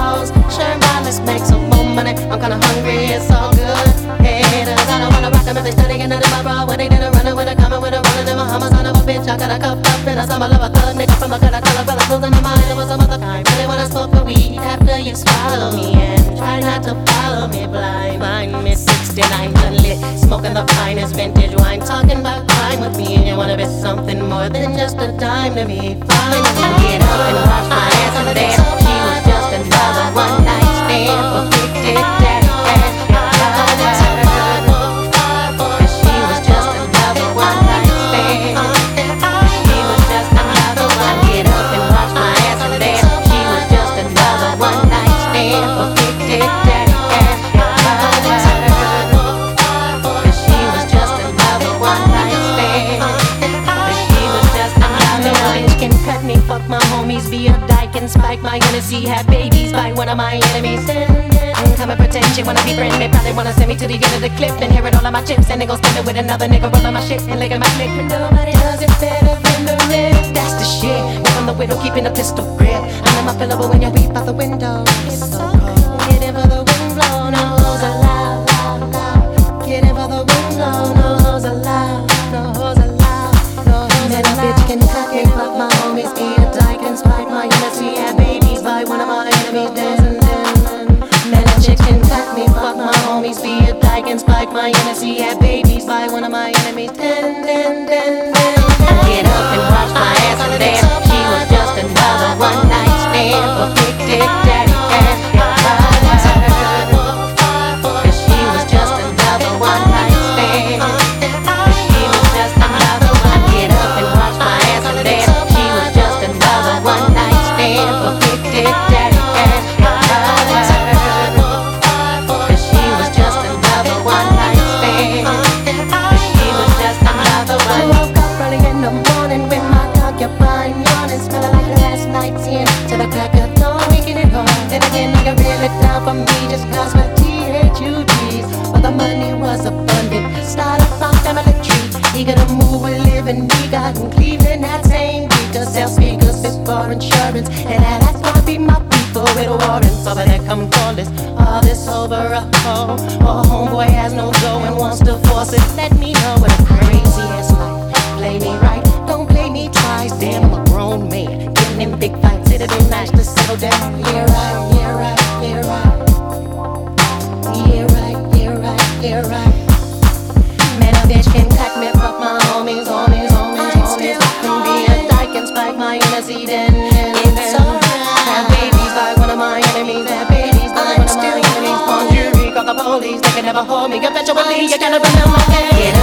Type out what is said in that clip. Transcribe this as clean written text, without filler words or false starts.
clothes. Sure, bye, let's make some more money. I'm kinda hungry, it's all good. Haters, I don't wanna rock them if they studying under my bra. When they didn't run it, when they coming with a rollin' in my hummer, son of a bitch. I got a cup up in a summer, love a thug nigga from a gutter color, brother, closing my mind. It was some other kind. Really wanna smoke a weed after you swallow me and try not to follow me blind. Find me 69 lit, smoking the finest vintage wine, talking about crime with me, and you wanna be something more than just a dime to me. Fine, get up and wash my ass and there. She was just another one night stand for big dick daddy ass. She was just another one night stand. She was just another one. Get up and wash my ass and there. She was just another one night stand for big dick daddy ass. She was just another one night stand. She was just another one. Bitch can cut me, fuck my homies, be a dyke and spike my Hennessy, have babies by one of my enemies. Come and pretend you wanna be friend. They probably wanna send me to the end of the clip and hear it all of my chips, and they gon' spend it with another nigga rolling my shit and licking my click. But nobody does it better than the rip. That's the shit. When I'm the widow, keeping a pistol grip. I'm in my pillow, but when you weep out the window, it's so cold. Get in for the wind blow, no hoes allowed, loud, loud. Get in for the wind blow, no hoes allowed, no hoes allowed, no hoes allowed. Man, a bitch can cut me, fuck my homies, be a dyke and spite my Hennessy, have babies by one of my enemies. Man, a chick can cut me, fuck my homies, be a dyke and spike my Hennessy, have babies by one of my enemies. Get up and wash my ass and there. She was just another one night stand for big dick daddy ass. She was just another one night stand. She was just another one. Get up and wash my ass and there. She was just another one night stand for big dick daddy ass. She was just another one night stand. She was just another one. Woke up early in the morning with my concubine yawning, smelling like last night's in. To the crack of dawn, making it home. Then again, I got really down for me just cause my THUGs. But the money was abundant. Started from family tree. Eager to move, we live in Got in Cleveland that same week. To sell speakers, fit for insurance. And that's gonna be my people with warrants. Over there come call all this over a hoe. Or homeboy has no dough and wants to force it. Let me know what a crazy ass life. Play me right, don't play me twice. Damn, I'm a grown man, getting in big fights. It'd be nice to settle down. Yeah right, yeah right, yeah right. Yeah right, yeah right, yeah right. Man, a bitch can cut me, fuck my homies, homies, homies, homies. Can be a dyke and spike my Hennessy, then it's alright. Have babies by one of my enemies, have babies by one of my enemies. On jury, call the police, they can never hold me. Eventually, you're gonna remember my name.